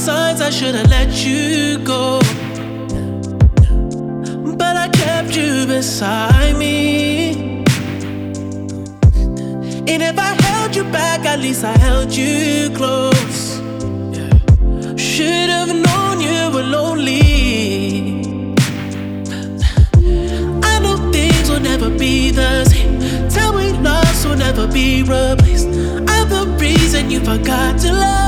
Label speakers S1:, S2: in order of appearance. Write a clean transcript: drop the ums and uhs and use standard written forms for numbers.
S1: signs I should've let you go, but I kept you beside me. And if I held you back, at least I held you close. Should've known you were lonely. I know things will never be the same. Tell me lost will never be replaced. I'm the reason you forgot to love.